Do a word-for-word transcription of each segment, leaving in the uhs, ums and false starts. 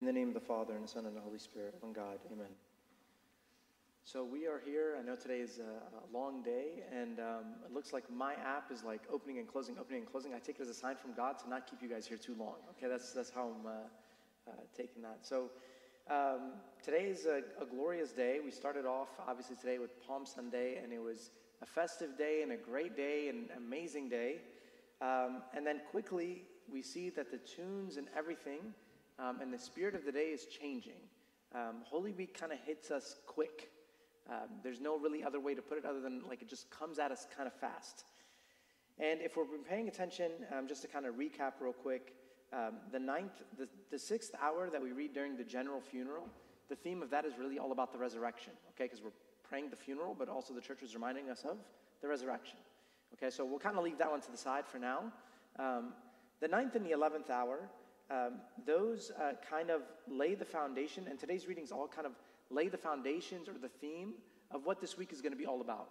In the name of the Father, and the Son, and the Holy Spirit, one God, amen. So we are here. I know today is a long day, and um, it looks like my app is like opening and closing, opening and closing. I take it as a sign from God to not keep you guys here too long. Okay, that's that's how I'm uh, uh, taking that. So um, today is a, a glorious day. We started off, obviously, today with Palm Sunday, and it was a festive day and a great day and amazing day. Um, and then quickly, we see that the tunes and everything Um, and the spirit of the day is changing. Um, Holy Week kind of hits us quick. Um, there's no really other way to put it other than like it just comes at us kind of fast. And if we're paying attention, um, just to kind of recap real quick, um, the ninth, the, the sixth hour that we read during the general funeral, the theme of that is really all about the resurrection, okay? Because we're praying the funeral, but also the church is reminding us of the resurrection. Okay, so we'll kind of leave that one to the side for now. Um, the ninth and the eleventh hour, Um, those uh, kind of lay the foundation, and today's readings all kind of lay the foundations or the theme of what this week is going to be all about.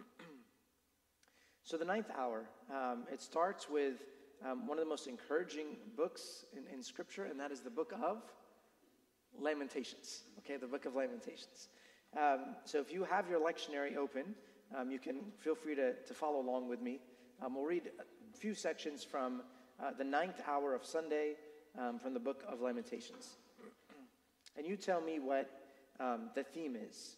So the ninth hour, um, it starts with um, one of the most encouraging books in, in Scripture, and that is the book of Lamentations. Okay, the book of Lamentations. Um, so if you have your lectionary open, um, you can feel free to, to follow along with me. Um, we'll read a few sections from uh, the ninth hour of Sunday, Um, from the book of Lamentations. And you tell me what um, the theme is.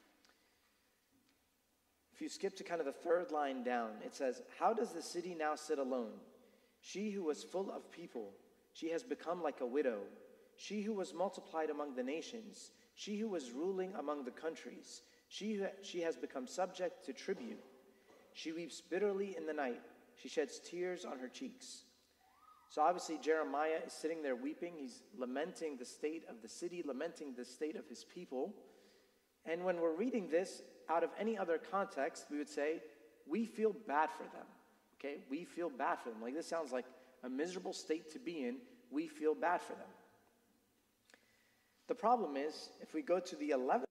If you skip to kind of the third line down, it says, "How does the city now sit alone? She who was full of people, she has become like a widow. She who was multiplied among the nations, she who was ruling among the countries, she, who, she has become subject to tribute. She weeps bitterly in the night. She sheds tears on her cheeks." So obviously Jeremiah is sitting there weeping. He's lamenting the state of the city, lamenting the state of his people. And when we're reading this out of any other context, we would say, we feel bad for them. Okay, we feel bad for them. Like, this sounds like a miserable state to be in. We feel bad for them. The problem is, if we go to the eleventh,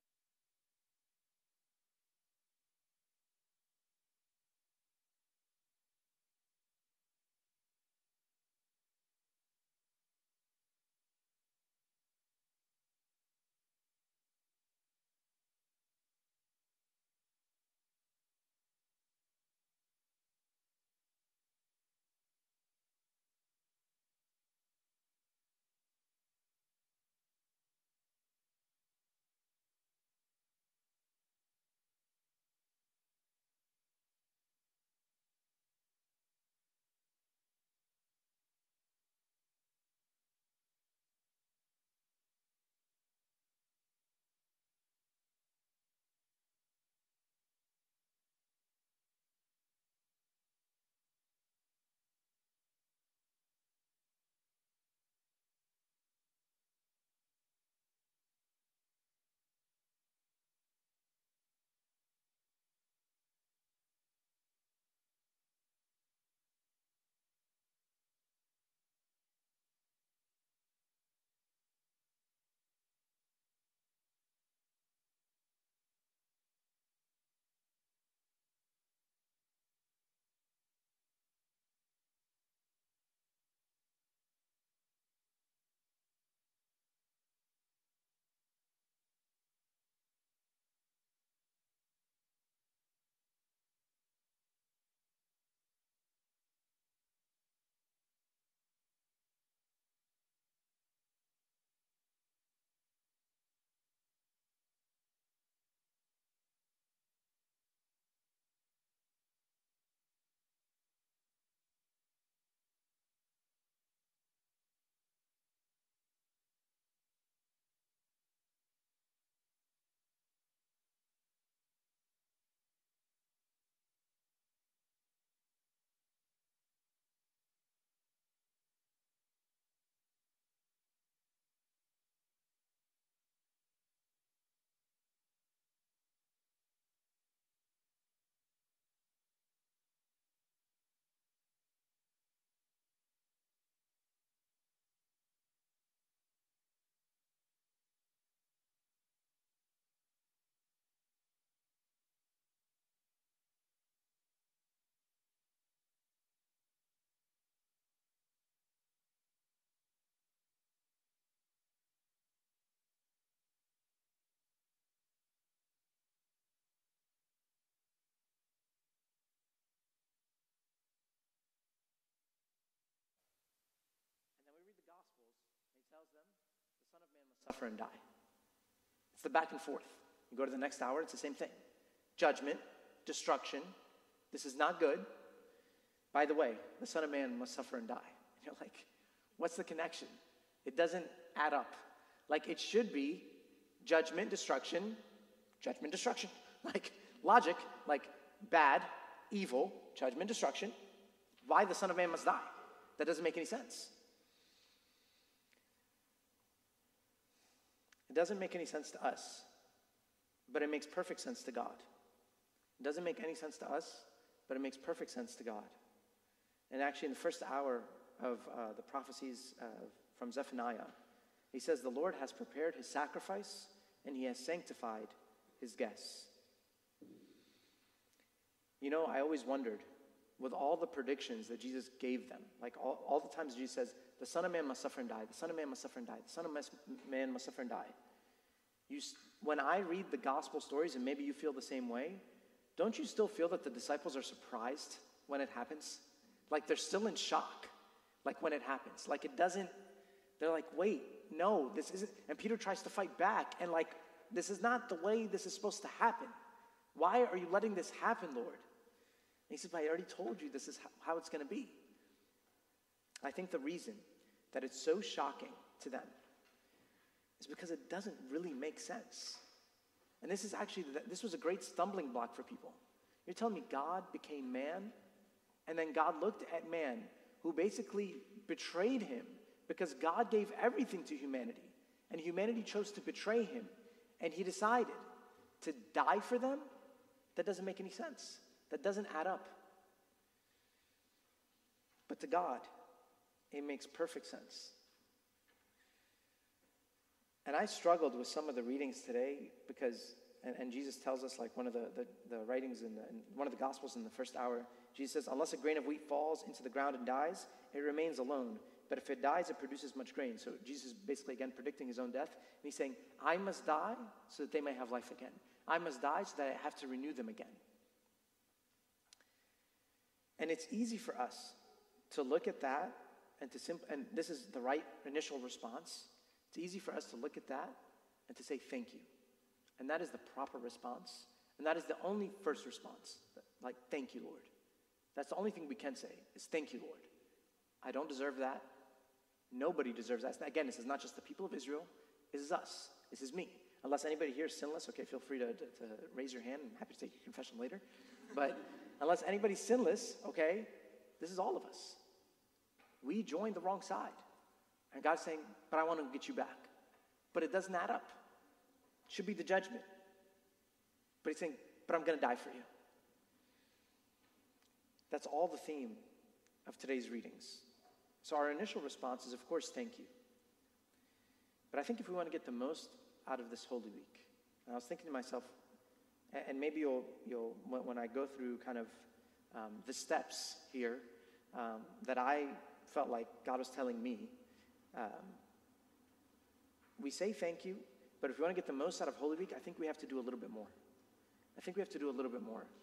tells them the Son of Man must suffer and die. It's the back and forth. You go to the next hour, it's the same thing. Judgment, destruction. This is not good. By the way, the Son of Man must suffer and die. And you're like, what's the connection? It doesn't add up. Like it should be judgment, destruction, judgment, destruction. Like logic, like bad, evil, judgment, destruction. Why the Son of Man must die? That doesn't make any sense. It doesn't make any sense to us, but it makes perfect sense to God. It doesn't make any sense to us, but it makes perfect sense to God. And actually in the first hour of uh, the prophecies uh, from Zephaniah, he says, the Lord has prepared his sacrifice and he has sanctified his guests. You know, I always wondered, with all the predictions that Jesus gave them, like all, all the times Jesus says, the Son of Man must suffer and die, the Son of Man must suffer and die, the Son of Man must suffer and die. You, when I read the gospel stories, and maybe you feel the same way, don't you still feel that the disciples are surprised when it happens? Like they're still in shock, like when it happens. Like it doesn't, they're like, wait, no, this isn't, and Peter tries to fight back, and like, this is not the way this is supposed to happen. Why are you letting this happen, Lord? And he says, but I already told you this is how it's going to be. I think the reason that it's so shocking to them is because it doesn't really make sense. And this is actually, this was a great stumbling block for people. You're telling me God became man, and then God looked at man, who basically betrayed him because God gave everything to humanity, and humanity chose to betray him, and he decided to die for them? That doesn't make any sense. That doesn't add up. But to God, it makes perfect sense. And I struggled with some of the readings today because, and, and Jesus tells us, like one of the, the, the writings in, the, in one of the Gospels in the first hour, Jesus says, unless a grain of wheat falls into the ground and dies, it remains alone. But if it dies, it produces much grain. So Jesus is basically, again, predicting his own death. And he's saying, I must die so that they may have life again. I must die so that I have to renew them again. And it's easy for us to look at that and to simp- and this is the right initial response. It's easy for us to look at that and to say thank you. And that is the proper response. And that is the only first response. Like, thank you, Lord. That's the only thing we can say is thank you, Lord. I don't deserve that. Nobody deserves that. Again, this is not just the people of Israel. This is us. This is me. Unless anybody here is sinless, okay, feel free to, to, to raise your hand. I'm happy to take your confession later. But unless anybody's sinless, okay, this is all of us. We joined the wrong side. And God's saying, but I want to get you back. But it doesn't add up. It should be the judgment. But he's saying, but I'm going to die for you. That's all the theme of today's readings. So our initial response is, of course, thank you. But I think if we want to get the most out of this Holy Week, and I was thinking to myself, and maybe you'll, you'll when I go through kind of um, the steps here um, that I felt like God was telling me, um, we say thank you, but if we want to get the most out of Holy Week, I think we have to do a little bit more. I think we have to do a little bit more.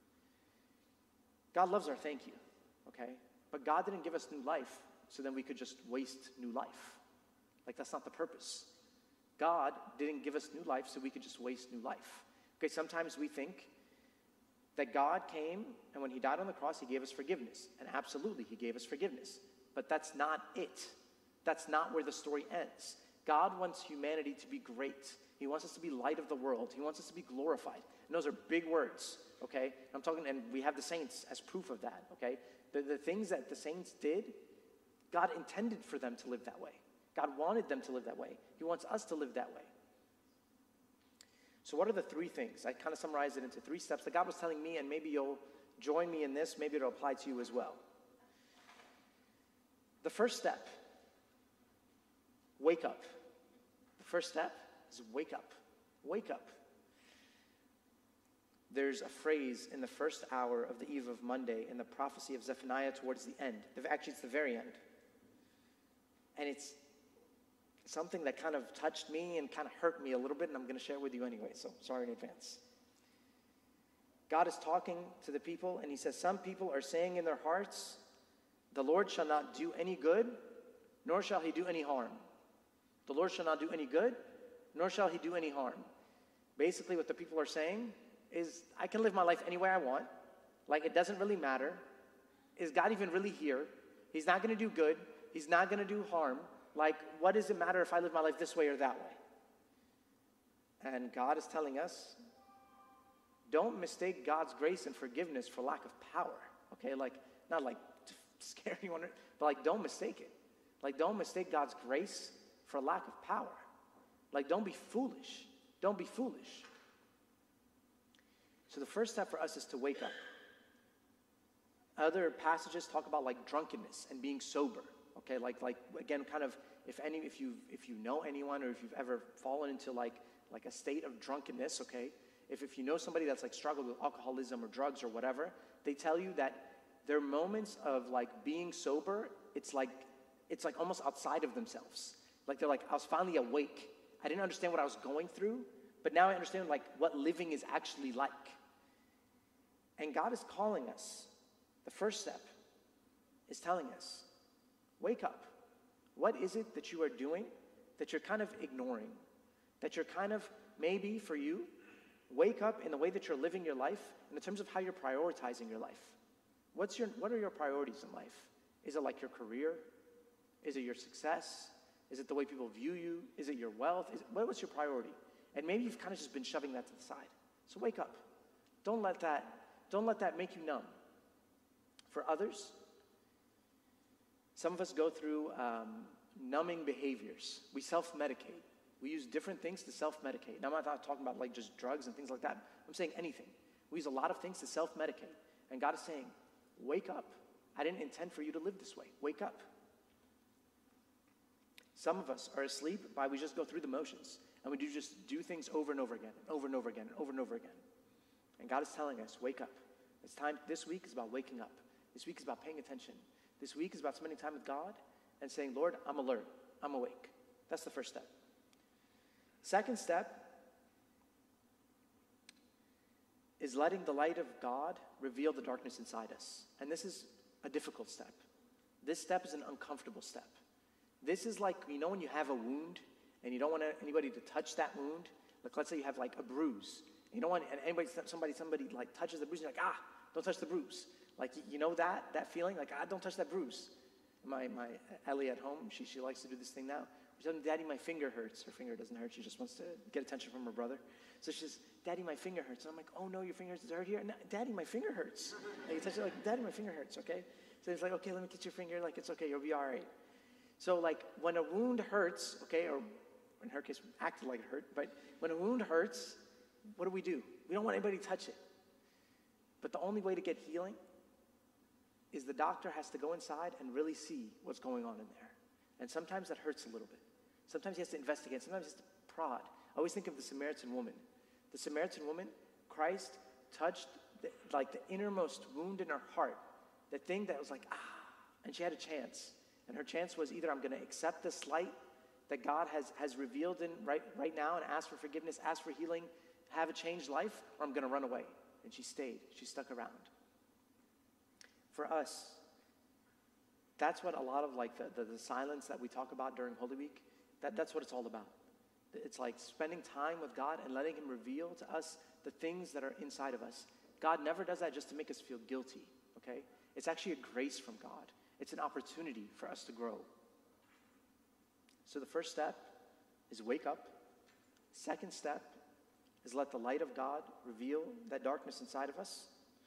God loves our thank you, okay? But God didn't give us new life so then we could just waste new life. Like, that's not the purpose. God didn't give us new life so we could just waste new life. Okay, sometimes we think that God came, and when he died on the cross, he gave us forgiveness. And absolutely, he gave us forgiveness. But that's not it. That's not where the story ends. God wants humanity to be great. He wants us to be light of the world. He wants us to be glorified. And those are big words, okay? I'm talking, and we have the saints as proof of that, okay? The, the things that the saints did, God intended for them to live that way. God wanted them to live that way. He wants us to live that way. So what are the three things? I kind of summarized it into three steps that God was telling me, and maybe you'll join me in this. Maybe it'll apply to you as well. The first step, wake up. The first step is wake up. Wake up. There's a phrase in the first hour of the eve of Monday in the prophecy of Zephaniah towards the end. Actually, it's the very end. And it's something that kind of touched me and kind of hurt me a little bit, and I'm going to share it with you anyway, so sorry in advance. God is talking to the people, and he says, some people are saying in their hearts, the Lord shall not do any good, nor shall he do any harm. The Lord shall not do any good, nor shall he do any harm. Basically, what the people are saying is, I can live my life any way I want. Like, it doesn't really matter. Is God even really here? He's not going to do good. He's not going to do harm. Like, what does it matter if I live my life this way or that way? And God is telling us, don't mistake God's grace and forgiveness for lack of power. Okay, like, not like to scare you, but like, don't mistake it. Like, don't mistake God's grace for lack of power. Like, don't be foolish. Don't be foolish. So the first step for us is to wake up. Other passages talk about like drunkenness and being sober. Okay, like like again, kind of if any if you if you know anyone or if you've ever fallen into like like a state of drunkenness, okay, if if you know somebody that's like struggled with alcoholism or drugs or whatever, they tell you that their moments of like being sober, it's like it's like almost outside of themselves. Like they're like, I was finally awake. I didn't understand what I was going through, but now I understand like what living is actually like. And God is calling us. The first step is telling us, wake up. What is it that you are doing that you're kind of ignoring? That you're kind of, maybe for you, wake up in the way that you're living your life and in terms of how you're prioritizing your life. What's your, what are your priorities in life? Is it like your career? Is it your success? Is it the way people view you? Is it your wealth? Is it, what was your priority? And maybe you've kind of just been shoving that to the side. So wake up. Don't let that, don't let that make you numb. For others, some of us go through um, numbing behaviors. We self-medicate. We use different things to self-medicate. Now, I'm not talking about like just drugs and things like that. I'm saying anything. We use a lot of things to self-medicate. And God is saying, wake up. I didn't intend for you to live this way. Wake up. Some of us are asleep by we just go through the motions. And we do just do things over and over again, and over and over again, and over and over again. And God is telling us, wake up. It's time. This week is about waking up. This week is about paying attention. This week is about spending time with God and saying, Lord, I'm alert. I'm awake. That's the first step. Second step is letting the light of God reveal the darkness inside us. And this is a difficult step. This step is an uncomfortable step. This is like, you know, when you have a wound and you don't want anybody to touch that wound. Like, let's say you have like a bruise. You don't want and anybody, somebody, somebody like touches the bruise. And you're like, ah, don't touch the bruise. Like, you know that, that feeling? Like, ah, don't touch that bruise. My my Ellie at home, she she likes to do this thing now. She's telling me, Daddy, my finger hurts. Her finger doesn't hurt. She just wants to get attention from her brother. So she says, Daddy, my finger hurts. And I'm like, oh, no, your finger hurts. Does it hurt here? No, Daddy, my finger hurts. And you touch it like, Daddy, my finger hurts, okay? So he's like, okay, let me touch your finger. Like, it's okay. You'll be all right. So, like, when a wound hurts, okay, or in her case, acted like it hurt, but when a wound hurts, what do we do? We don't want anybody to touch it. But the only way to get healing is the doctor has to go inside and really see what's going on in there. And sometimes that hurts a little bit. Sometimes he has to investigate. Sometimes he has to prod. I always think of the Samaritan woman. The Samaritan woman, Christ touched the, like the innermost wound in her heart, the thing that was like, ah, and she had a chance. And her chance was either I'm going to accept this light that God has, has revealed in right, right now and ask for forgiveness, ask for healing, have a changed life, or I'm going to run away. And she stayed. She stuck around. For us, that's what a lot of like the, the, the silence that we talk about during Holy Week, that, that's what it's all about. It's like spending time with God and letting him reveal to us the things that are inside of us. God never does that just to make us feel guilty, okay? It's actually a grace from God. It's an opportunity for us to grow. So the first step is wake up. Second step is let the light of God reveal that darkness inside of us.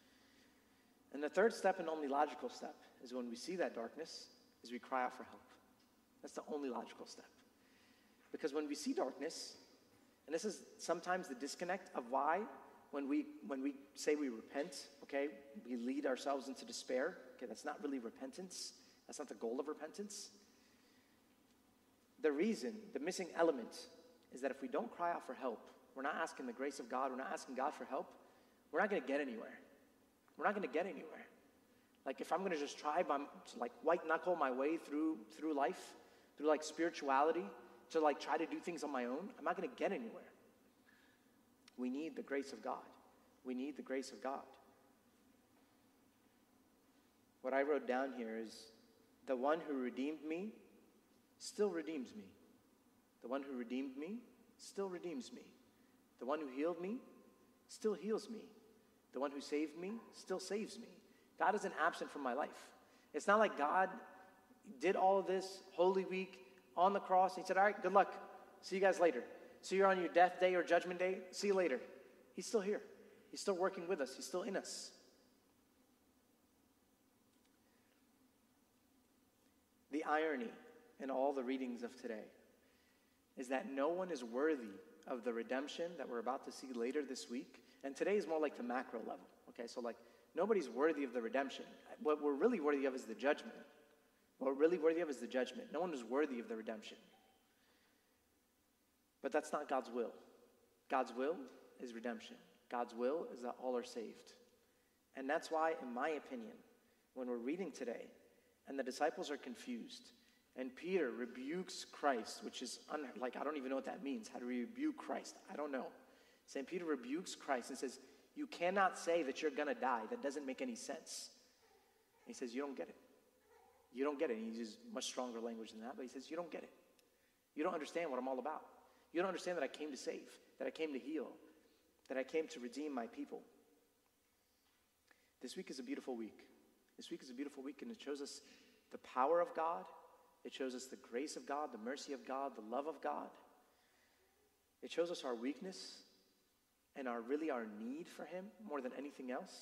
And the third step, and only logical step, is when we see that darkness, is we cry out for help. That's the only logical step. Because when we see darkness, and this is sometimes the disconnect of why when we when we say we repent, okay, we lead ourselves into despair. Okay, that's not really repentance. That's not the goal of repentance. The reason, the missing element, is that if we don't cry out for help, we're not asking the grace of God, we're not asking God for help, we're not going to get anywhere. We're not going to get anywhere. Like if I'm going to just try by, to like white knuckle my way through through life, through like spirituality, to like try to do things on my own, I'm not going to get anywhere. We need the grace of God. We need the grace of God. What I wrote down here is, the one who redeemed me still redeems me. The one who redeemed me still redeems me. The one who healed me still heals me. The one who saved me still saves me. God isn't absent from my life. It's not like God did all of this Holy Week on the cross. And he said, all right, good luck. See you guys later. See you on your death day or judgment day. See you later. He's still here. He's still working with us. He's still in us. The irony in all the readings of today is that no one is worthy of the redemption that we're about to see later this week. And today is more like the macro level. Okay, so like nobody's worthy of the redemption. What we're really worthy of is the judgment. What we're really worthy of is the judgment. No one is worthy of the redemption. But that's not God's will. God's will is redemption. God's will is that all are saved. And that's why, in my opinion, when we're reading today, and the disciples are confused, and Peter rebukes Christ, which is, un- like, I don't even know what that means. How do we rebuke Christ? I don't know. Saint Peter rebukes Christ and says, you cannot say that you're going to die. That doesn't make any sense. And he says, you don't get it. You don't get it. And he uses much stronger language than that, but he says, you don't get it. You don't understand what I'm all about. You don't understand that I came to save, that I came to heal, that I came to redeem my people. This week is a beautiful week. This week is a beautiful week, and it shows us the power of God. It shows us the grace of God, the mercy of God, the love of God. It shows us our weakness and our really our need for him more than anything else.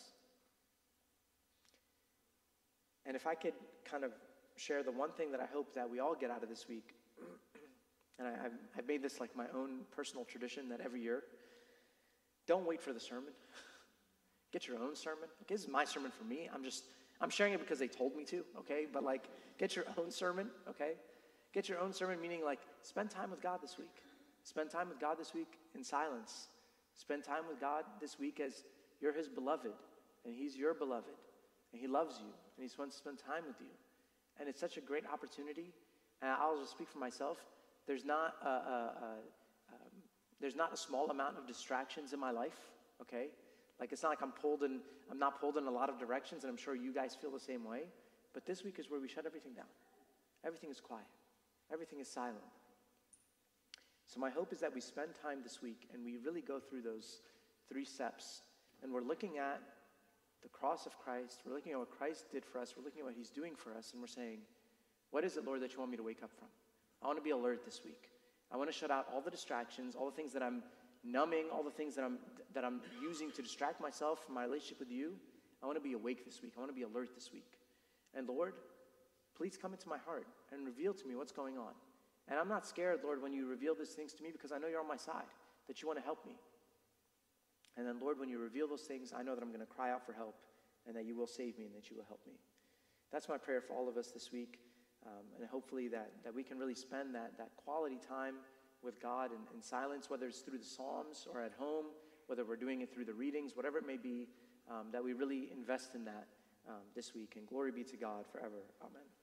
And if I could kind of share the one thing that I hope that we all get out of this week, and I, I've, I've made this like my own personal tradition that every year, don't wait for the sermon. Get your own sermon. Okay, this is my sermon for me. I'm just, I'm sharing it because they told me to, okay? But like, get your own sermon, okay? Get your own sermon, meaning like, spend time with God this week. Spend time with God this week in silence. Spend time with God this week as you're his beloved, and he's your beloved, and he loves you, and he just wants to spend time with you. And it's such a great opportunity. And I'll just speak for myself. There's not a, a, a um, there's not a small amount of distractions in my life, okay? Like, it's not like I'm pulled in, I'm not pulled in a lot of directions, and I'm sure you guys feel the same way. But this week is where we shut everything down. Everything is quiet. Everything is silent. So my hope is that we spend time this week and we really go through those three steps. And we're looking at the cross of Christ. We're looking at what Christ did for us. We're looking at what he's doing for us. And we're saying, what is it, Lord, that you want me to wake up from? I want to be alert this week. I want to shut out all the distractions, all the things that I'm numbing, all the things that I'm that I'm using to distract myself from my relationship with you. I want to be awake this week. I want to be alert this week. And Lord, please come into my heart and reveal to me what's going on. And I'm not scared, Lord, when you reveal these things to me, because I know you're on my side, that you want to help me. And then, Lord, when you reveal those things, I know that I'm going to cry out for help and that you will save me and that you will help me. That's my prayer for all of us this week. Um, and hopefully that, that we can really spend that, that quality time with God in, in silence, whether it's through the Psalms or at home, whether we're doing it through the readings, whatever it may be, um, that we really invest in that um, this week. And glory be to God forever. Amen.